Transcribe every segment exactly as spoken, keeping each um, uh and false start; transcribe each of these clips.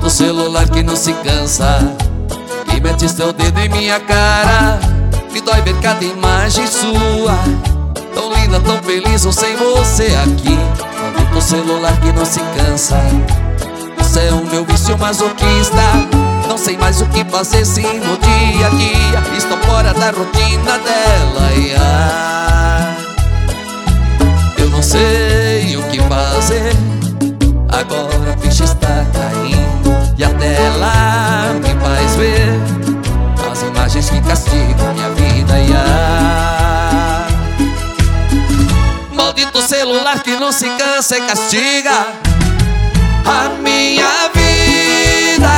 Maldito celular que não se cansa, que mete seu dedo em minha cara. Me dói ver cada imagem sua, tão linda, tão feliz, ou sem você aqui. Maldito celular que não se cansa, você é o meu vício masoquista. Não sei mais o que fazer se no dia a dia estou fora da rotina dela. E ah, eu não sei o que fazer, agora a ficha está caindo e a tela me faz ver as imagens que castigam minha vida. E ah, maldito celular que não se cansa e castiga a minha vida.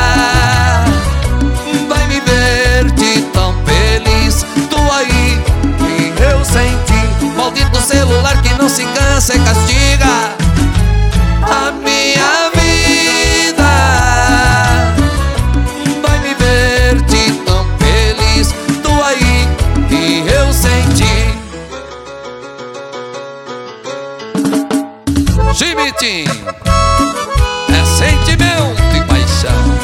Vai me ver de tão feliz, tu aí e eu sem ti. Maldito celular que não se cansa e castiga a minha vida. Vai me ver de tão feliz, tu aí e eu sem ti. Chimitim é sentimento e paixão.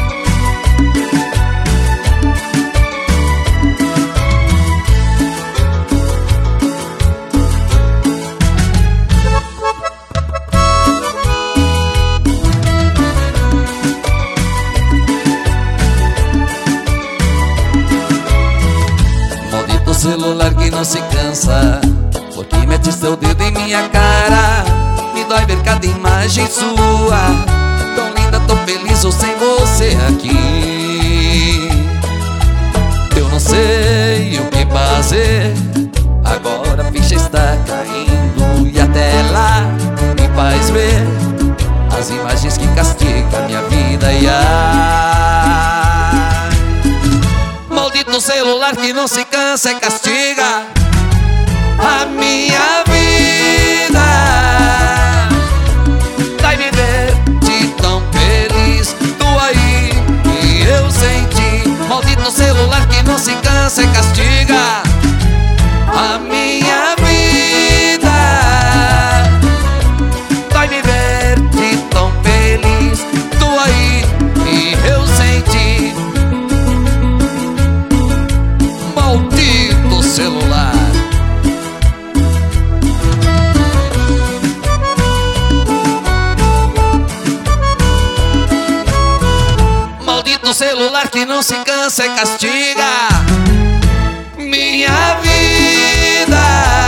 Maldito celular que não se cansa, porque mete seu dedo em minha cara. Me dói ver cada imagem sua, tão linda, tão feliz, ou sem você aqui. Eu não sei o que fazer, agora a ficha está caindo e a tela me faz ver as imagens que castigam minha vida. E ah, maldito celular que não se cansa e castiga a minha vida. Vai me ver de tão feliz, tu aí e eu sem ti. Maldito celular que não se cansa e castiga a minha vida. Vai me ver de tão feliz, tu aí e eu sem ti. Maldito celular. Maldito celular que não se cansa e castiga minha vida.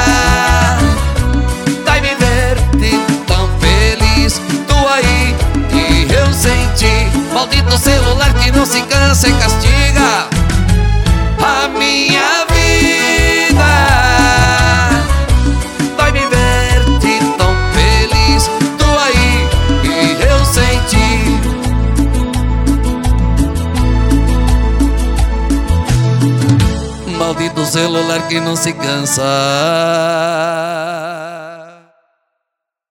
Vai me ver de tão feliz, tu aí e eu sem ti. Maldito celular que não se cansa e castiga a minha vida. Vai me ver de tão feliz, tu aí e eu sem ti. Maldito celular que não se cansa.